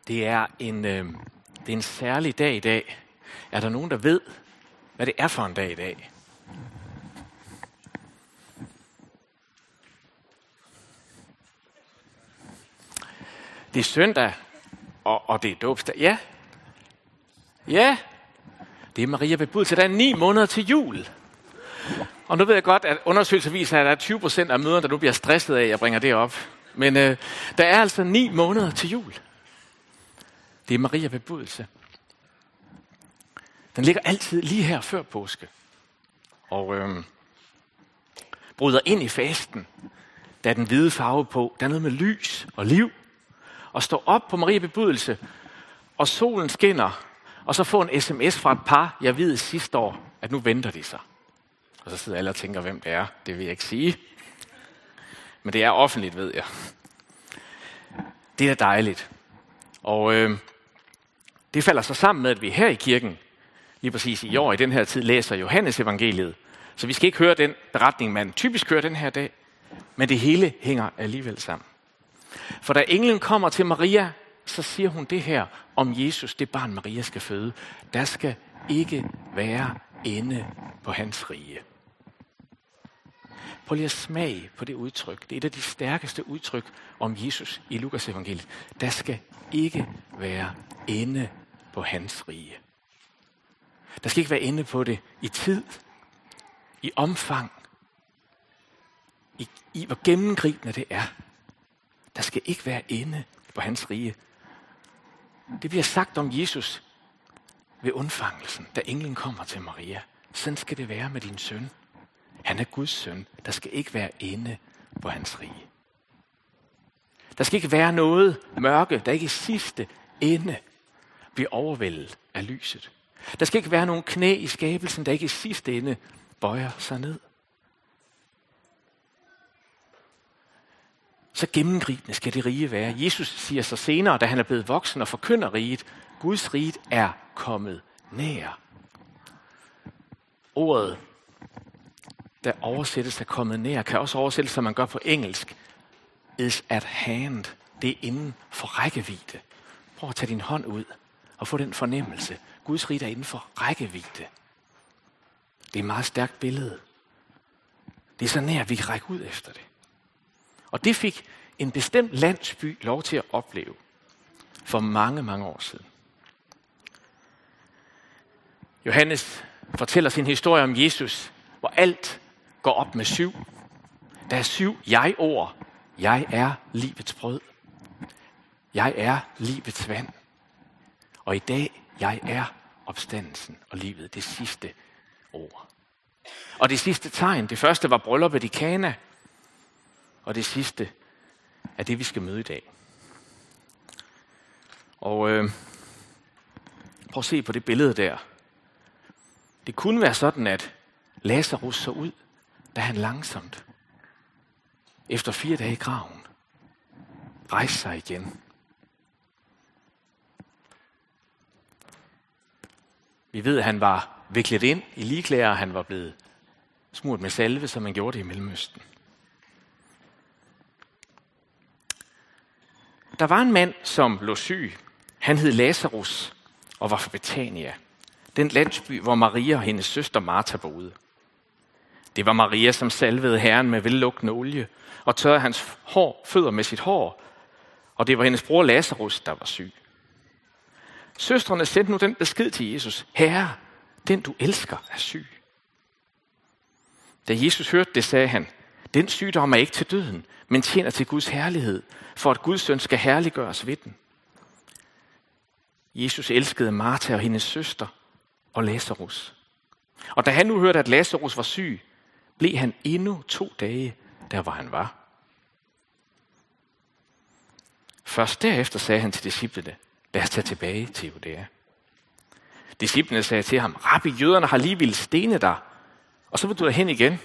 Det er en særlig dag i dag. Er der nogen, der ved, hvad det er for en dag i dag? Det er søndag, og det er dåbsdag. Ja. Ja. Det er Maria bebudelse. Der er 9 måneder til jul. Og nu ved jeg godt, at undersøgelser viser, at der er 20% af møderne, der nu bliver stresset af, at jeg bringer det op. Men der er altså 9 måneder til jul. Det er Maria bebudelse. Den ligger altid lige her før påske. Og bryder ind i fasten. Der er den hvide farve på. Der er noget med lys og liv. Og står op på Maria bebudelse. Og solen skinner. Og så får en sms fra et par, jeg ved sidste år, at nu venter de sig. Og så sidder alle og tænker, hvem det er. Det vil jeg ikke sige. Men det er offentligt, ved jeg. Det er dejligt. Og det falder så sammen med, at vi her i kirken, lige præcis i år, i den her tid, læser Johannes evangeliet. Så vi skal ikke høre den beretning, man typisk hører den her dag. Men det hele hænger alligevel sammen. For da englen kommer til Maria, så siger hun det her om Jesus, det barn Maria skal føde. Der skal ikke være ende på hans rige. Prøv lige at smage på det udtryk. Det er et af de stærkeste udtryk om Jesus i Lukas evangeliet. Der skal ikke være ende på hans rige. Der skal ikke være ende på det i tid, i omfang, i hvor gennemgribende det er. Der skal ikke være ende på hans rige. Det bliver sagt om Jesus ved undfangelsen, da englen kommer til Maria. Sådan skal det være med din søn. Han er Guds søn. Der skal ikke være ende på hans rige. Der skal ikke være noget mørke, der ikke i sidste ende bliver overvældet af lyset. Der skal ikke være nogen knæ i skabelsen, der ikke i sidste ende bøjer sig ned. Så gennemgribende skal det rige være. Jesus siger så senere, da han er blevet voksen og forkynder riget, Guds rige er kommet nær. Ordet, der oversættes af kommet nær, kan også oversættes, som man gør på engelsk, is at hand. Det er inden for rækkevidde. Prøv at tage din hånd ud og få den fornemmelse. Guds rige er inden for rækkevidde. Det er et meget stærkt billede. Det er så nær, at vi kan række ud efter det. Og det fik en bestemt landsby lov til at opleve for mange, mange år siden. Johannes fortæller sin historie om Jesus, hvor alt går op med 7. Der er 7 jeg-ord. Jeg er livets brød. Jeg er livets vand. Og i dag, jeg er opstandelsen og livet. Det sidste ord. Og det sidste tegn, det første var brylluppet i Kana. Og det sidste er det, vi skal møde i dag. Og prøv at se på det billede der. Det kunne være sådan, at Lazarus så ud, da han langsomt, efter 4 dage i graven, rejste sig igen. Vi ved, at han var viklet ind i ligklæder, og han var blevet smurt med salve, som man gjorde det i Mellemøsten. Der var en mand, som lå syg. Han hed Lazarus og var fra Betania, den landsby, hvor Maria og hendes søster Martha boede. Det var Maria, som salvede Herren med vellugtende olie og tørrede hans fødder med sit hår, og det var hendes bror Lazarus, der var syg. Søstrene sendte nu den besked til Jesus: Herre, den du elsker er syg. Da Jesus hørte det, sagde han: Den sygdom er ikke til døden, men tjener til Guds herlighed, for at Guds søn skal herliggøres ved den. Jesus elskede Martha og hendes søster og Lazarus. Og da han nu hørte, at Lazarus var syg, blev han endnu 2 dage, der hvor han var. Først derefter sagde han til disciplene: Lad os tage tilbage til Judæa. Disciplene sagde til ham: Rabbi, jøderne har lige ville stene dig, og så vil du derhen igen.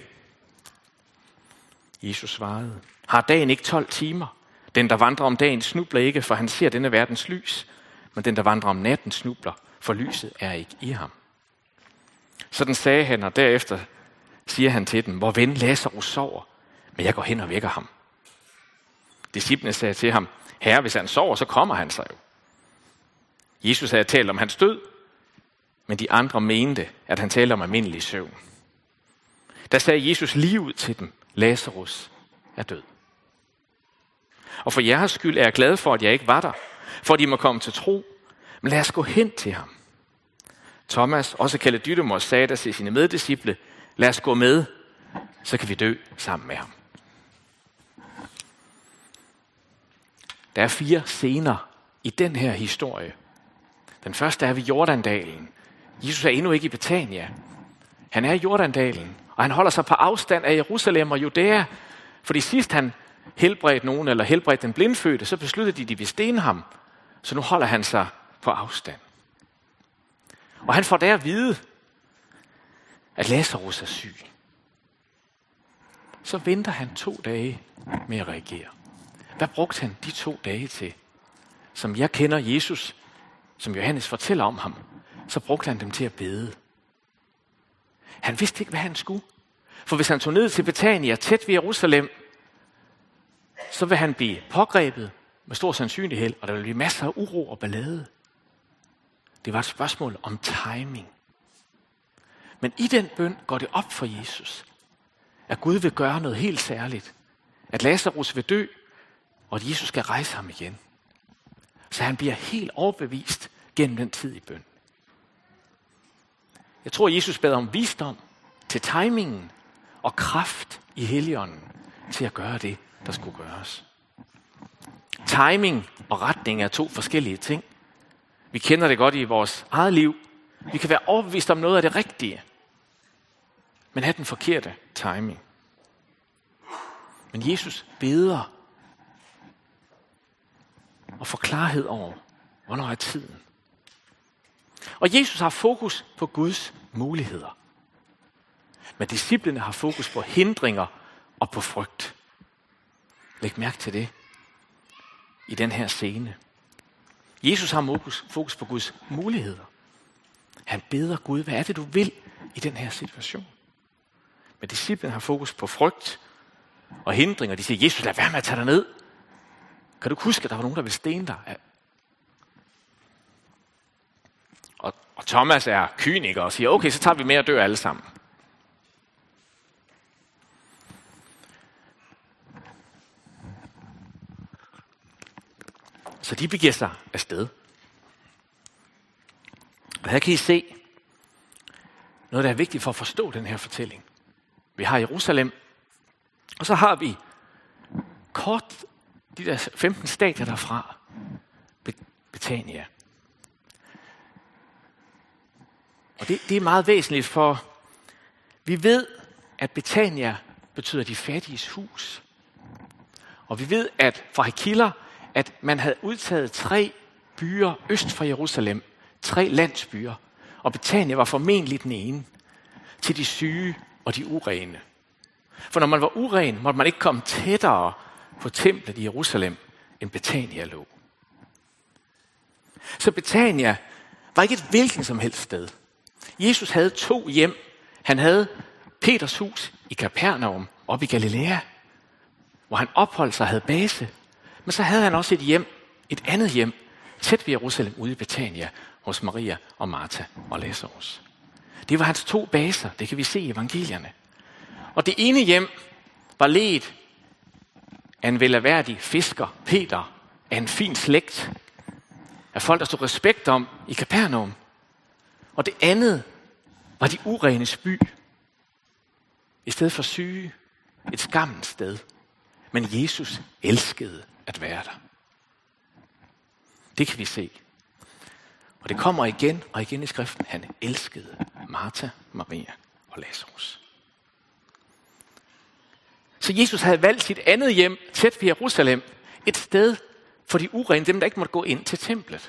Jesus svarede: Har dagen ikke 12 timer? Den, der vandrer om dagen, snubler ikke, for han ser denne verdens lys. Men den, der vandrer om natten, snubler, for lyset er ikke i ham. Sådan sagde han, og derefter siger han til dem: Vor ven Lazarus sover, men jeg går hen og vækker ham. Disciplene sagde til ham: Herre, hvis han sover, så kommer han sig jo. Jesus havde talt om hans død, men de andre mente, at han talte om almindelig søvn. Der sagde Jesus lige ud til dem, Lazarus er død. Og for jeres skyld er jeg glad for, at jeg ikke var der, for at I må komme til tro. Men lad os gå hen til ham. Thomas, også kaldet Dydymos, sagde der til sine meddisciple, lad os gå med, så kan vi dø sammen med ham. Der er 4 scener i den her historie. Den første er ved Jordandalen. Jesus er endnu ikke i Betania. Han er i Jordandalen, og han holder sig på afstand af Jerusalem og Judæa, fordi sidst han helbredte nogen, eller helbredte den blindfødte, så besluttede de vil stene ham. Så nu holder han sig på afstand. Og han får der at vide, at Lazarus er syg. Så venter han 2 dage med at reagere. Hvad brugte han de 2 dage til? Som jeg kender Jesus, som Johannes fortæller om ham, så brugte han dem til at bede. Han vidste ikke, hvad han skulle. For hvis han tog ned til Betania, tæt ved Jerusalem, så vil han blive pågrebet med stor sandsynlighed, og der vil blive masser af uro og ballade. Det var et spørgsmål om timing. Men i den bøn går det op for Jesus, at Gud vil gøre noget helt særligt. At Lazarus vil dø, og at Jesus skal rejse ham igen. Så han bliver helt overbevist gennem den tid i bøn. Jeg tror, Jesus bad om visdom til timingen og kraft i Helligånden til at gøre det, der skulle gøres. Timing og retning er 2 forskellige ting. Vi kender det godt i vores eget liv. Vi kan være overbevist om noget af det rigtige, men have den forkerte timing. Men Jesus beder og får klarhed over, hvornår er tiden. Og Jesus har fokus på Guds muligheder. Men disciplene har fokus på hindringer og på frygt. Læg mærke til det i den her scene. Jesus har fokus på Guds muligheder. Han beder Gud, hvad er det, du vil i den her situation? Men disciplene har fokus på frygt og hindringer. De siger, Jesus, lad være med at tage dig ned. Kan du huske, at der var nogen, der ville stene dig? Og Thomas er kyniker og siger, okay, så tager vi med og dør alle sammen. Så de begiver sig afsted. Og her kan I se noget, der er vigtigt for at forstå den her fortælling. Vi har Jerusalem, og så har vi kort de der 15 stadier derfra. Betania. Og det er meget væsentligt, for vi ved, at Betania betyder de fattiges hus. Og vi ved, at fra Hekilder, at man havde udtaget 3 byer øst for Jerusalem. 3 landsbyer. Og Betania var formentlig den ene. Til de syge og de urene. For når man var uren, måtte man ikke komme tættere på templet i Jerusalem, end Betania lå. Så Betania var ikke et hvilken som helst sted. Jesus havde 2 hjem. Han havde Peters hus i Kapernaum oppe i Galilea, hvor han opholdt sig og havde base. Men så havde han også et andet hjem, tæt ved Jerusalem ude i Betania, hos Maria og Martha og Lazarus. Det var hans 2 baser, det kan vi se i evangelierne. Og det ene hjem var ledt af en velaværdig fisker, Peter, af en fin slægt, af folk, der stod respekt om i Kapernaum. Og det andet var de urenes by. I stedet for syge, et skammens sted. Men Jesus elskede at være der. Det kan vi se. Og det kommer igen og igen i skriften. Han elskede Martha, Maria og Lazarus. Så Jesus havde valgt sit andet hjem tæt ved Jerusalem. Et sted for de urene, dem der ikke måtte gå ind til templet.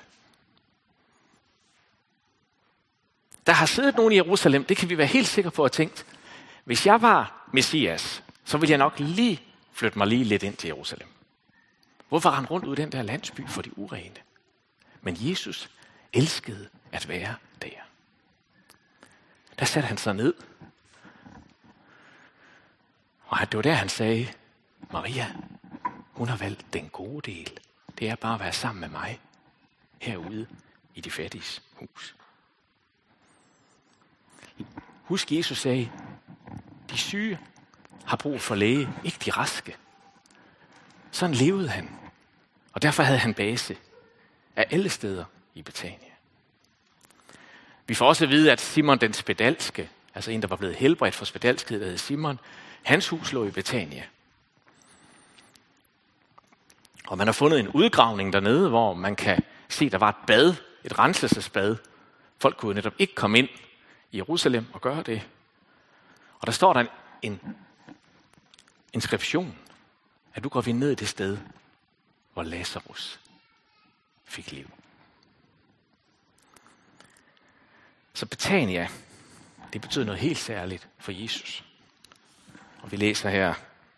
Der har siddet nogen i Jerusalem, det kan vi være helt sikre på at tænke, hvis jeg var Messias, så ville jeg nok lige flytte mig lige lidt ind til Jerusalem. Hvorfor rende rundt ud i den der landsby for de urene? Men Jesus elskede at være der. Der satte han sig ned. Og det var der, han sagde, Maria, hun har valgt den gode del. Det er bare at være sammen med mig herude i de fattiges hus. Husk, Jesus sagde, de syge har brug for læge, ikke de raske. Sådan levede han. Og derfor havde han base af alle steder i Betania. Vi får også at vide, at Simon den spedalske, altså en, der var blevet helbredt for spedalskhed, der hed Simon, hans hus lå i Betania. Og man har fundet en udgravning dernede, hvor man kan se, der var et bad, et renselsesbad. Folk kunne netop ikke komme ind i Jerusalem og gøre det. Og der står der en inskription, at nu går vi ned i det sted, hvor Lazarus fik liv. Så Betania, det betyder noget helt særligt for Jesus. Og vi læser her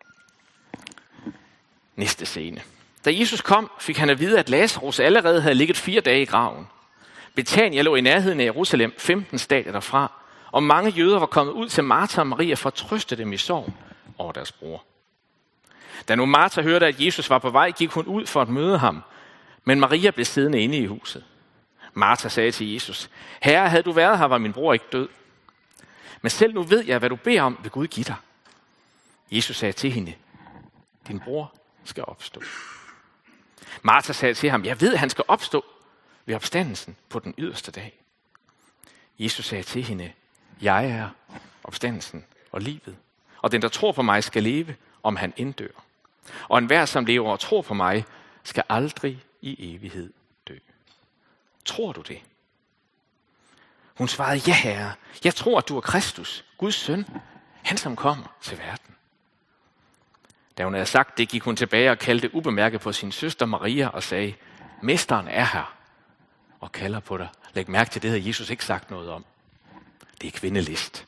næste scene. Da Jesus kom, fik han at vide, at Lazarus allerede havde ligget 4 dage i graven. Betania lå i nærheden af Jerusalem, 15 stadier derfra, og mange jøder var kommet ud til Martha og Maria for at trøste dem i sorg over deres bror. Da nu Martha hørte, at Jesus var på vej, gik hun ud for at møde ham, men Maria blev siddende inde i huset. Martha sagde til Jesus, Herre, havde du været her, var min bror ikke død. Men selv nu ved jeg, hvad du beder om, vil Gud give dig. Jesus sagde til hende, din bror skal opstå. Martha sagde til ham, jeg ved, at han skal opstå ved opstandelsen på den yderste dag. Jesus sagde til hende, jeg er opstandelsen og livet, og den, der tror på mig, skal leve, om han inddør. Og enhver, som lever og tror på mig, skal aldrig i evighed dø. Tror du det? Hun svarede, ja herre, jeg tror, at du er Kristus, Guds søn, han som kommer til verden. Da hun havde sagt det, gik hun tilbage og kaldte ubemærket på sin søster Maria og sagde, mesteren er her og kalder på dig. Læg mærke til det, havde Jesus ikke sagt noget om. Det er kvindelist.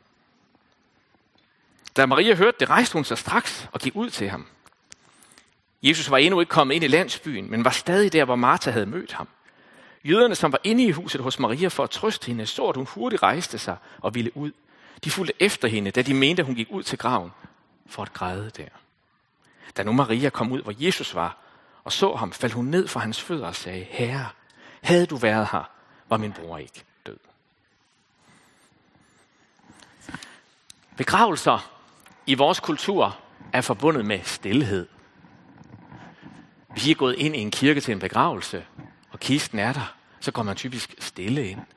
Da Maria hørte det, rejste hun sig straks og gik ud til ham. Jesus var endnu ikke kommet ind i landsbyen, men var stadig der, hvor Martha havde mødt ham. Jøderne, som var inde i huset hos Maria for at trøste hende, så at hun hurtigt rejste sig og ville ud. De fulgte efter hende, da de mente, at hun gik ud til graven for at græde der. Da nu Maria kom ud, hvor Jesus var, og så ham, faldt hun ned for hans fødder og sagde, Herre, havde du været her, var min bror ikke død. Begravelser i vores kultur er forbundet med stilhed. Hvis I er gået ind i en kirke til en begravelse, og kisten er der, så går man typisk stille ind.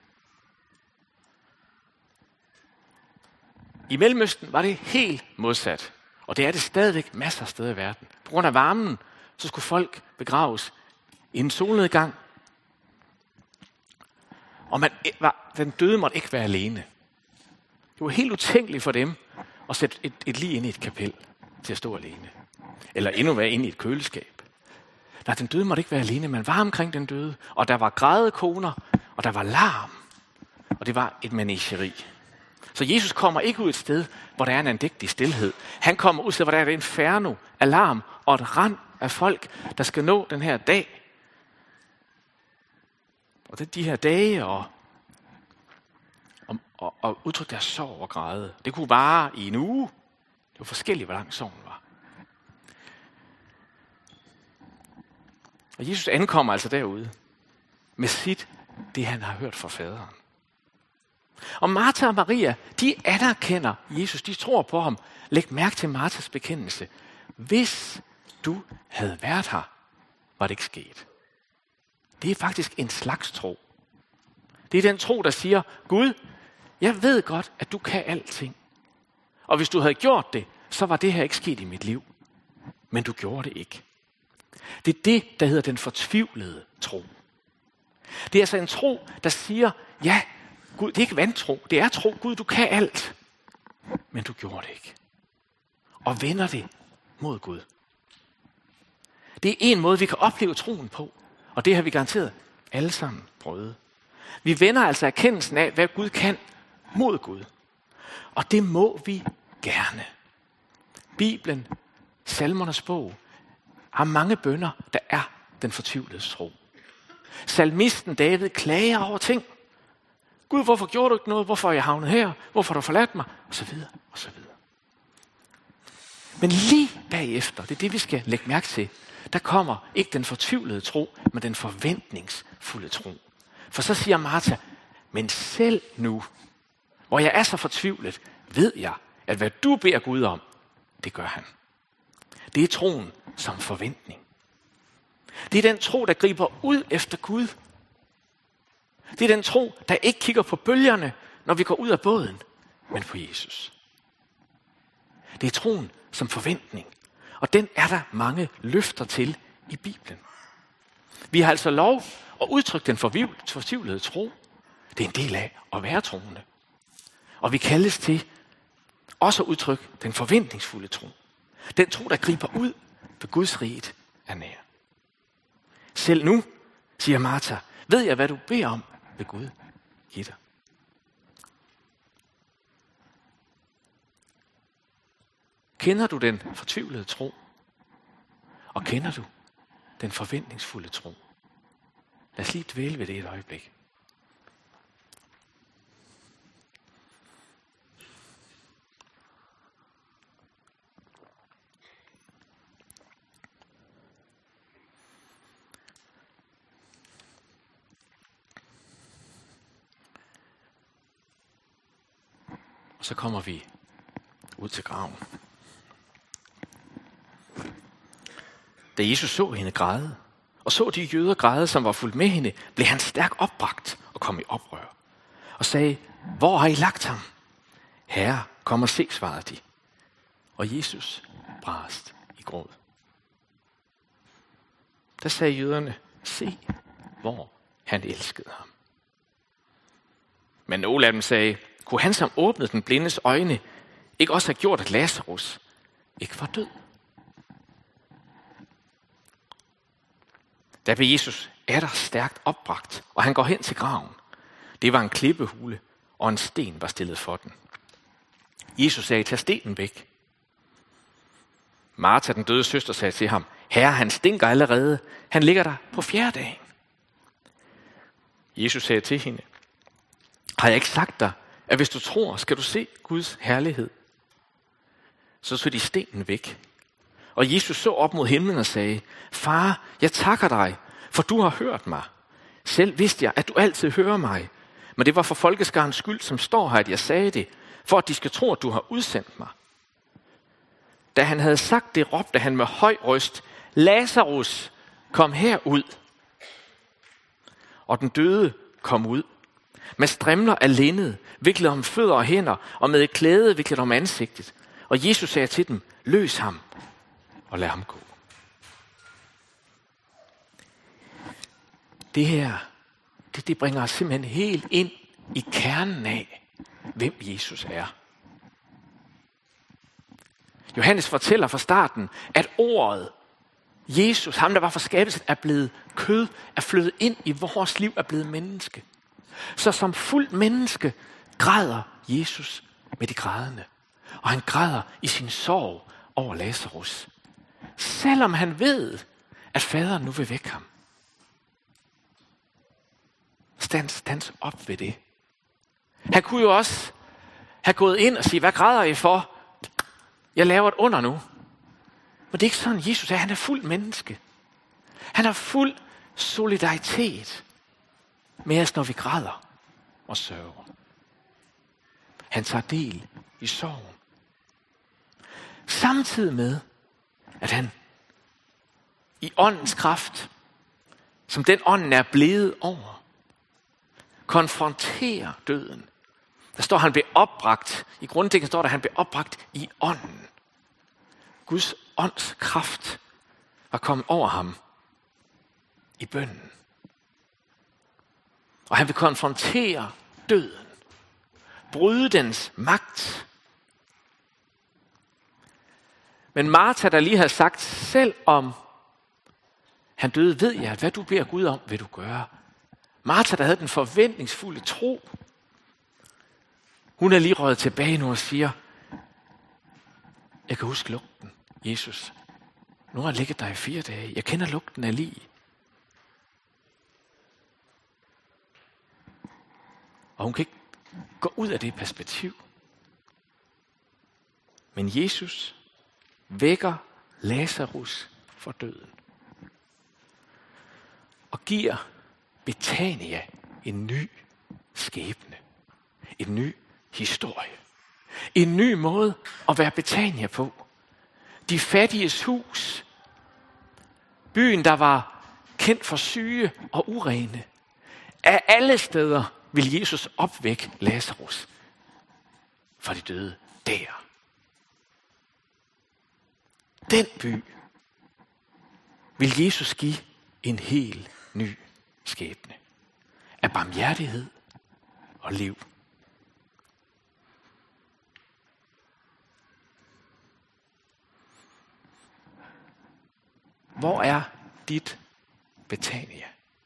I Mellemøsten var det helt modsat, og det er det stadigvæk masser af steder i verden. På grund af varmen, så skulle folk begraves i en solnedgang, og den døde måtte ikke være alene. Det var helt utænkeligt for dem at sætte et lig ind i et kapel til at stå alene. Eller endnu være inde i et køleskab. Nej, den døde måtte ikke være alene. Man var omkring den døde, og der var grædekoner, og der var larm. Og det var et menageri. Så Jesus kommer ikke ud et sted, hvor der er en andægtig stilhed. Han kommer ud et sted, hvor der er et inferno, alarm og et rand af folk, der skal nå den her dag. Og det er de her dage og udtrykke deres sorg og græde. Det kunne vare i en uge. Det var forskelligt, hvor lang sorgen var. Og Jesus ankommer altså derude med det han har hørt fra faderen. Og Martha og Maria, de anerkender Jesus, de tror på ham. Læg mærke til Marthas bekendelse. Hvis du havde været her, var det ikke sket. Det er faktisk en slags tro. Det er den tro, der siger, Gud, jeg ved godt, at du kan alting. Og hvis du havde gjort det, så var det her ikke sket i mit liv. Men du gjorde det ikke. Det er det, der hedder den fortvivlede tro. Det er altså en tro, der siger, ja, Gud, det er ikke vantro, det er tro. Gud, du kan alt. Men du gjorde det ikke. Og vender det mod Gud. Det er en måde, vi kan opleve troen på. Og det har vi garanteret alle sammen prøvet. Vi vender altså erkendelsen af, hvad Gud kan mod Gud. Og det må vi gerne. Bibelen, Salmernes bog, har mange bønner, der er den fortvivlede tro. Salmisten David klager over ting. Gud, hvorfor gjorde du ikke noget? Hvorfor er jeg havnet her? Hvorfor har du forladt mig? Og så videre, og så videre. Men lige bagefter, det er det, vi skal lægge mærke til, der kommer ikke den fortvivlede tro, men den forventningsfulde tro. For så siger Martha, men selv nu, hvor jeg er så fortvivlet, ved jeg, at hvad du beder Gud om, det gør han. Det er troen som forventning. Det er den tro, der griber ud efter Gud. Det er den tro, der ikke kigger på bølgerne, når vi går ud af båden, men på Jesus. Det er troen som forventning, og den er der mange løfter til i Bibelen. Vi har altså lov at udtrykke den fortvivlede tro. Det er en del af at være troende. Og vi kaldes til også at udtrykke den forventningsfulde tro. Den tro, der griber ud, for Guds riget er nær. Selv nu, siger Martha, ved jeg, hvad du beder om, vil Gud give dig. Kender du den fortvivlede tro? Og kender du den forventningsfulde tro? Lad os lige dvæle ved det et øjeblik. Og så kommer vi ud til graven. Da Jesus så hende græde, og så de jøder græde, som var fulgt med hende, blev han stærkt opbragt og kom i oprør. Og sagde, hvor har I lagt ham? Herre, kom og se, svarede de. Og Jesus brast i gråd. Der sagde jøderne, se, hvor han elskede ham. Men nogle af dem sagde, kunne han, som åbnede den blindes øjne, ikke også have gjort, at Lazarus ikke var død? Der blev Jesus atter stærkt opbragt, og han går hen til graven. Det var en klippehule, og en sten var stillet for den. Jesus sagde, tag stenen væk. Martha, den døde søster, sagde til ham, herre, han stinker allerede. Han ligger der på 4. dagen. Jesus sagde til hende, har jeg ikke sagt dig, at hvis du tror, skal du se Guds herlighed? Så tog de stenen væk. Og Jesus så op mod himlen og sagde, far, jeg takker dig, for du har hørt mig. Selv vidste jeg, at du altid hører mig. Men det var for folkeskarens skyld, som står her, at jeg sagde det, for at de skal tro, at du har udsendt mig. Da han havde sagt det, råbte han med høj røst, Lazarus, kom herud. Og den døde kom ud, med strimler af linned, viklet om fødder og hænder, og med et klæde viklet om ansigtet. Og Jesus sagde til dem, løs ham, og lad ham gå. Det her, det bringer os simpelthen helt ind i kernen af, hvem Jesus er. Johannes fortæller fra starten, at ordet, Jesus, ham der var for skabelsen, er blevet kød, er flyttet ind i vores liv, er blevet menneske. Så som fuldt menneske græder Jesus med de grædende. Og han græder i sin sorg over Lazarus. Selvom han ved, at faderen nu vil vække ham. Stands op ved det. Han kunne jo også have gået ind og sige, hvad græder I for? Jeg laver et under nu. Men det er ikke sådan, Jesus er. Han er fuld menneske. Han har fuld solidaritet med os, når vi græder og sørger. Han tager del i sorgen. Samtidig med, at han i åndens kraft, som den ånden er blevet over, konfronterer døden. Der står, han blev opbragt. I grundteksten står der, han blev opbragt i ånden. Guds ånds kraft var kommet over ham i bønnen. Og han vil konfrontere døden. Bryde dens magt. Men Martha, der lige havde sagt, selv om han døde, ved jeg, at hvad du beder Gud om, vil du gøre. Martha, der havde den forventningsfulde tro, hun er lige røget tilbage nu og siger, jeg kan huske lugten, Jesus. Nu har jeg ligget der i 4 dage. Jeg kender lugten af lig. Og hun kan ikke gå ud af det perspektiv. Men Jesus vækker Lazarus fra døden. Og giver Betania en ny skæbne. En ny historie. En ny måde at være Betania på. De fattiges hus. Byen, der var kendt for syge og urene. Af alle steder vil Jesus opvække Lazarus fra de døde der. Den by vil Jesus give en helt ny skæbne. Af barmhjertighed og liv. Hvor er dit Betania?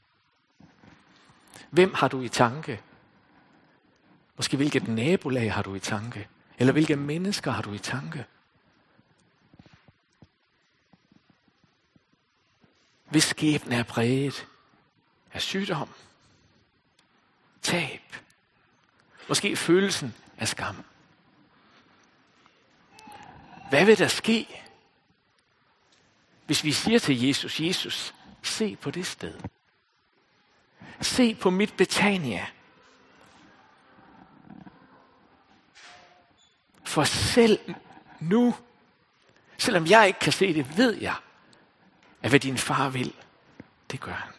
Hvem har du i tanke? Måske hvilket nabolag har du i tanke? Eller hvilke mennesker har du i tanke? Hvis skæbne er præget af sygdom, tab, måske følelsen af skam. Hvad vil der ske, hvis vi siger til Jesus, Jesus, se på det sted. Se på mit Betania. For selv nu, selvom jeg ikke kan se det, ved jeg, at hvad din far vil, det gør han.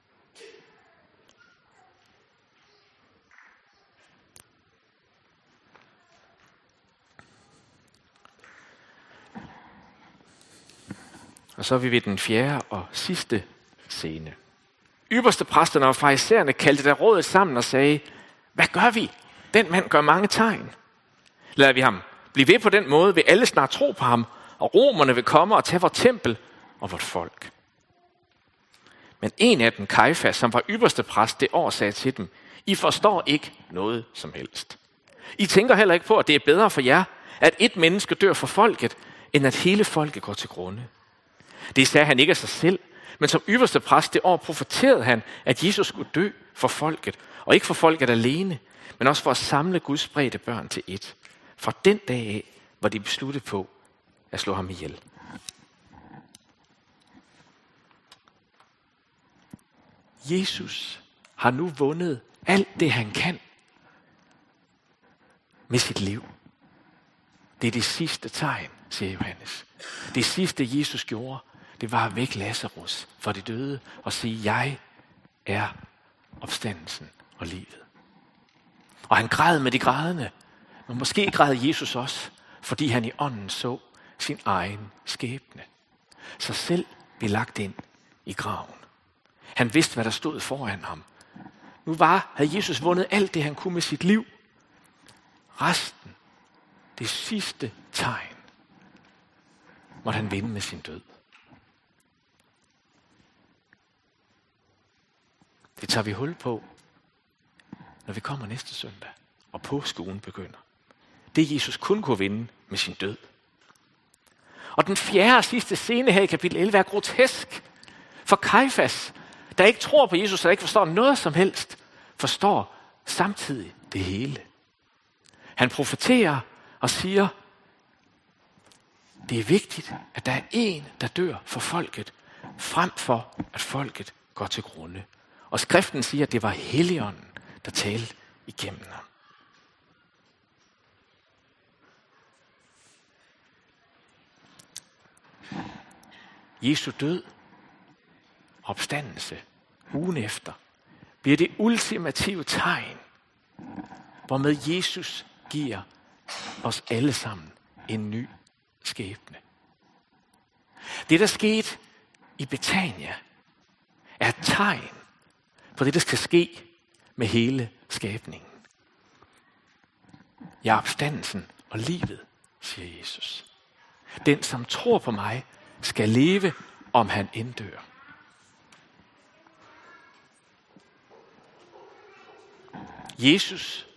Og så er vi ved den fjerde og sidste scene. Ypperste præsterne og farisæerne kaldte der rådet sammen og sagde, hvad gør vi? Den mand gør mange tegn. Lader vi ham blive ved på den måde, vil alle snart tro på ham, og romerne vil komme og tage vores tempel og vort folk. Men en af dem, Kajfas, som var ypperste præst det år, sagde til dem, I forstår ikke noget som helst. I tænker heller ikke på, at det er bedre for jer, at et menneske dør for folket, end at hele folket går til grunde. Det sagde han ikke af sig selv, men som ypperste præst det år profeterede han, at Jesus skulle dø for folket, og ikke for folket alene, men også for at samle Guds spredte børn til ét. Fra den dag af var de besluttet på at slå ham ihjel. Jesus har nu vundet alt det, han kan med sit liv. Det er det sidste tegn, siger Johannes. Det sidste, Jesus gjorde, det var at vække Lazarus fra de døde og sige, jeg er opstandelsen og livet. Og han græd med de grædende, men måske græd Jesus også, fordi han i ånden så sin egen skæbne. Sig selv blev lagt ind i graven. Han vidste, hvad der stod foran ham. Nu havde Jesus vundet alt det, han kunne med sit liv. Resten, det sidste tegn, måtte han vinde med sin død. Det tager vi hul på, når vi kommer næste søndag, og påskeugen begynder. Det Jesus kun kunne vinde med sin død. Og den fjerde og sidste scene her i kapitel 11 er grotesk. For Kajfas, der ikke tror på Jesus, og ikke forstår noget som helst, forstår samtidig det hele. Han profeterer og siger, det er vigtigt, at der er en, der dør for folket, frem for at folket går til grunde. Og skriften siger, at det var Helligånden, der talte igennem ham. Jesu død, opstandelse, ugen efter, bliver det ultimative tegn, hvormed Jesus giver os alle sammen en ny skæbne. Det, der skete i Betania, er et tegn på det, der skal ske med hele skabningen. Jeg er opstandelsen og livet, siger Jesus. Den, som tror på mig, skal leve, om han inddør. Jesus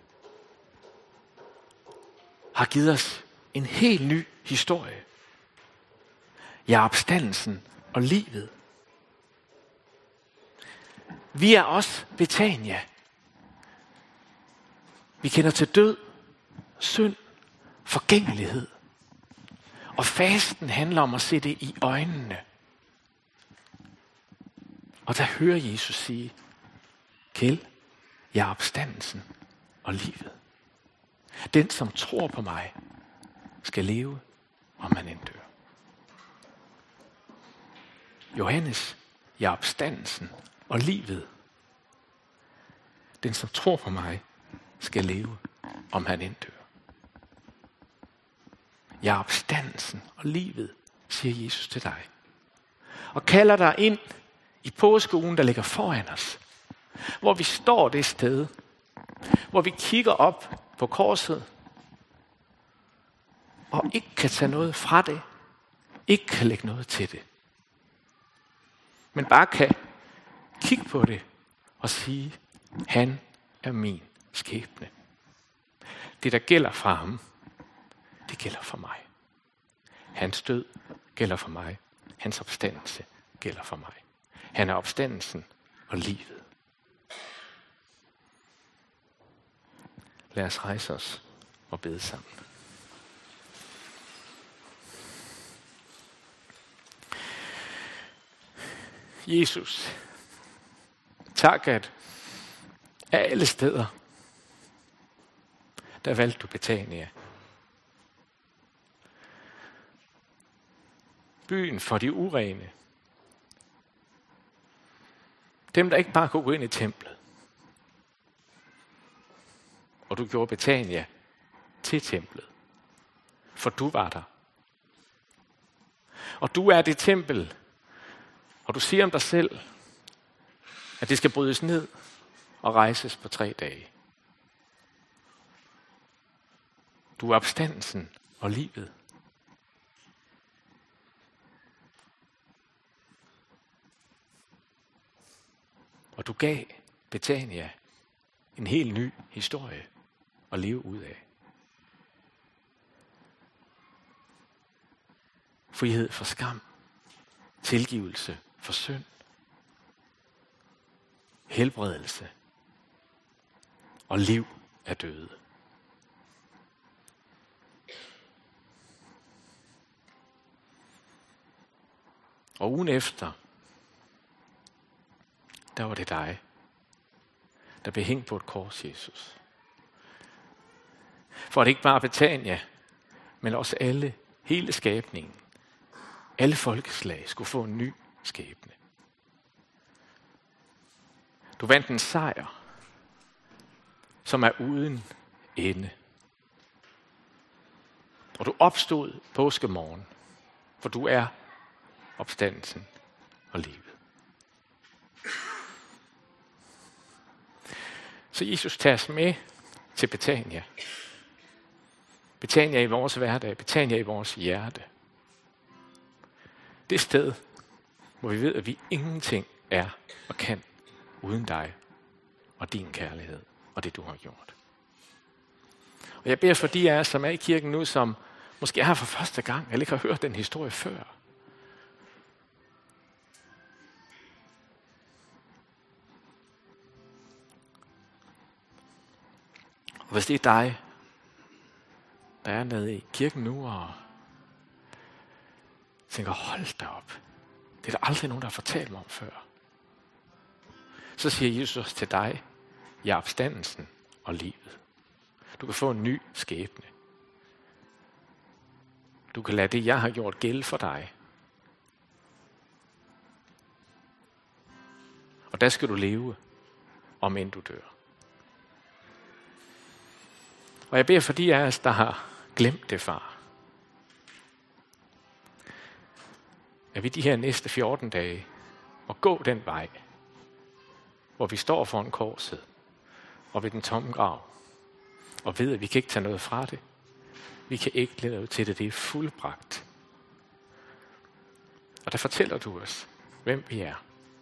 har givet os en helt ny historie. Jeg er opstandelsen og livet. Vi er også Betania. Vi kender til død, synd, forgængelighed. Og fasten handler om at se det i øjnene. Og der hører Jesus sige, Kjeld, jeg er opstandelsen og livet. Den, som tror på mig, skal leve, om han end dør. Johannes, jeg er opstandelsen og livet. Den, som tror på mig, skal leve, om han end dør. Jeg er opstandelsen og livet, siger Jesus til dig. Og kalder dig ind i påskeugen, der ligger foran os. Hvor vi står det sted. Hvor vi kigger op på korset. Og ikke kan tage noget fra det. Ikke kan lægge noget til det. Men bare kan kigge på det og sige, han er min skæbne. Det, der gælder for ham, det gælder for mig. Hans død gælder for mig. Hans opstandelse gælder for mig. Han er opstandelsen og livet. Lad os rejse os og bede sammen. Jesus, tak at af alle steder, der valgte du Betania. Byen for de urene. Dem, der ikke bare kunne gå ind i templet. Og du gjorde Betania til templet. For du var der. Og du er det tempel. Og du siger om dig selv, at det skal brydes ned og rejses på 3 dage. Du er opstandelsen og livet. Og du gav Betania en helt ny historie at leve ud af. Frihed for skam, tilgivelse for synd, helbredelse og liv af døde. Og ugen efter, der var det dig, der blev hængt på et kors, Jesus. For at ikke bare Betania, men også alle, hele skabningen, alle folkeslag skulle få en ny skæbne. Du vandt en sejr, som er uden ende. Og du opstod påskemorgen, for du er opstandelsen og livet. Så Jesus tager os med til Betania. Betania i vores hverdag, Betania i vores hjerte. Det sted, hvor vi ved, at vi ingenting er og kan uden dig og din kærlighed og det, du har gjort. Og jeg beder for de af jer, som er i kirken nu, som måske er her for første gang, eller ikke har hørt den historie før. Og hvis det er dig, der er nede i kirken nu og tænker, hold da op. Det er der aldrig nogen, der har fortalt mig om før. Så siger Jesus til dig, jeg er opstandelsen og livet. Du kan få en ny skæbne. Du kan lade det, jeg har gjort, gælde for dig. Og der skal du leve, om end du dør. Og jeg beder for de af os, der har glemt det, far. At vi de her næste 14 dage må gå den vej, hvor vi står foran korset og ved den tomme grav, og ved, at vi kan ikke tage noget fra det. Vi kan ikke lade ud til det. Det er fuldbragt. Og der fortæller du os, hvem vi er.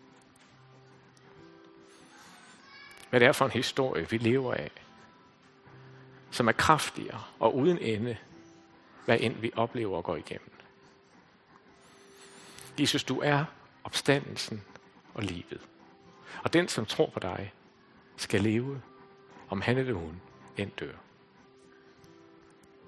Hvad det er for en historie, vi lever af, som er kraftigere og uden ende, hvad end vi oplever og går igennem. Jesus, du er opstandelsen og livet. Og den, som tror på dig, skal leve, om han eller hun end dør.